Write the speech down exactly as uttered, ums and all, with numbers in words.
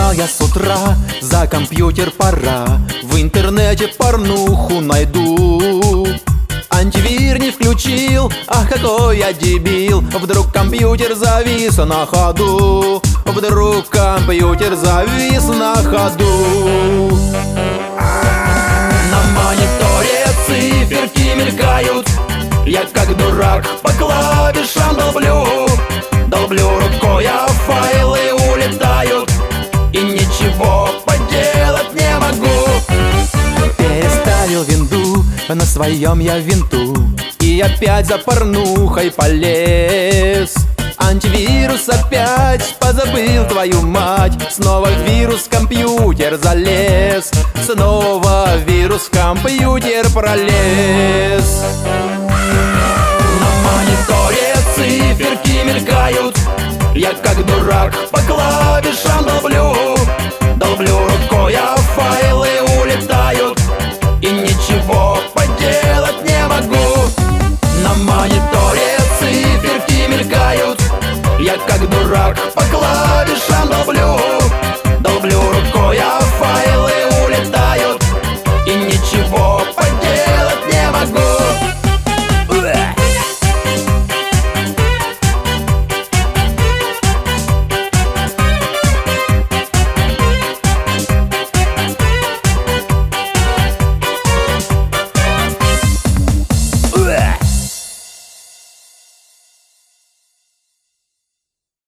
Встал я с утра, за компьютер пора, в интернете порнуху найду. Антивир не включил, ах, какой я дебил. Вдруг компьютер завис на ходу. Вдруг компьютер завис на ходу. На мониторе циферки мелькают. Я как дурак по клавишам долблю. Долблю рукой, а файлы улетают, и ничего поделать не могу. Переставил винду на своем я винту, и опять за порнухой полез. Антивирус опять позабыл, твою мать. Снова в вирус в компьютер залез. Снова вирус в компьютер пролез. На мониторе циферки мелькают. Я как дурак по клавишам долблю. Долблю рукой, а файлы улетают, и ничего поделать не могу. На мониторе циферки мелькают. Я как дурак по клавишам долблю. Долблю рукой, а файлы